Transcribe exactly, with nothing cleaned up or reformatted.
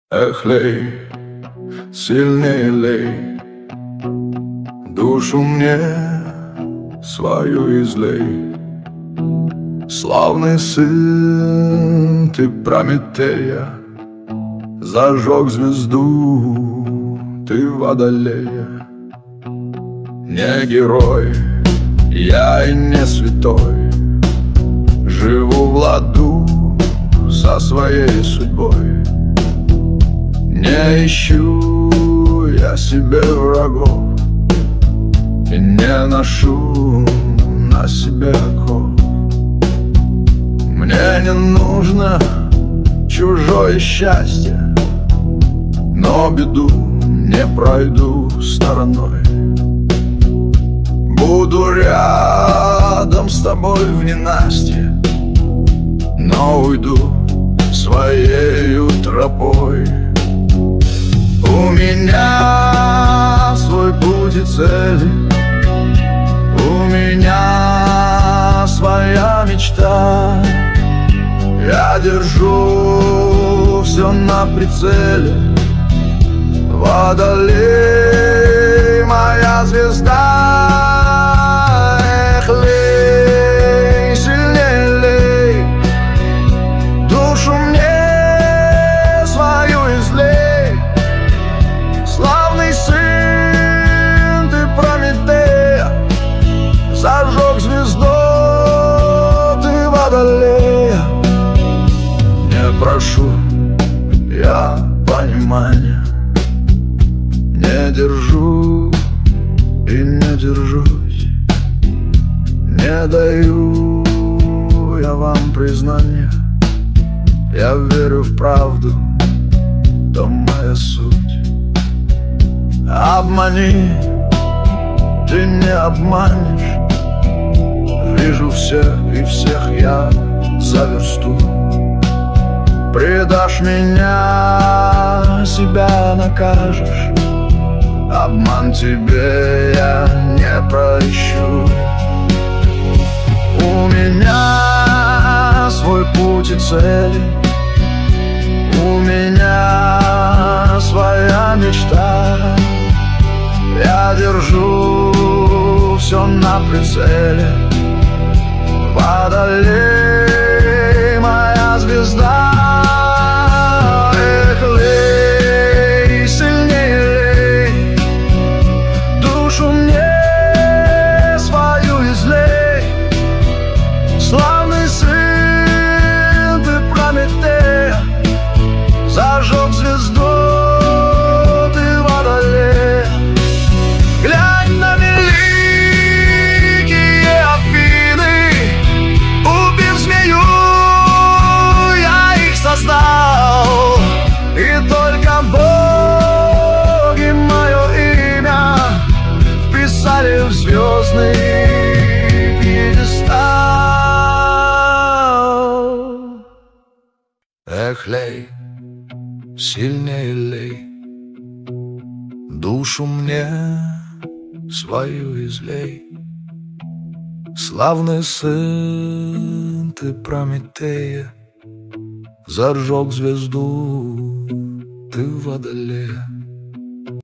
Эх, лей, сильнее лей, душу мне свою излей. Славный сын ты Прометея, зажег звезду ты Водолея. Не герой, я и не святой, живу в ладу со своей судьбой. Не ищу я себе врагов и не ношу на себе оков. Мне не нужно чужое счастье, но беду не пройду стороной. Буду рядом с тобой в ненастье, но уйду своею тропой. У меня свой путь и цели, у меня своя мечта. Я держу все на прицеле, Водолей моя звезда. Эх, лей, сильнее лей, душу мне свою излей. Славный сын ты Прометея, зажег звезду ты Водолея. Не прошу я понимания, не держу и не держусь, не даю я вам признания. Я верю в правду, то моя суть. Обмани, ты не обманешь. Вижу всех и всех я за версту. Предашь меня, себя накажешь. Обман тебе я не прощу. У меня свой путь и цели, у меня своя мечта. Я держу все на прицеле, Водолей моя звезда. Эх, лей, сильнее лей, душу мне свою излей. Славный сын ты Прометея, зажег звезду ты Водолея. Глянь на великие Афины, убив змею, я их создал. И только боги мое имя вписали в звездный пьедестал. Эх, лей, сильнее лей, душу мне свою излей. Славный сын ты Прометея, зажег звезду ты Водолея.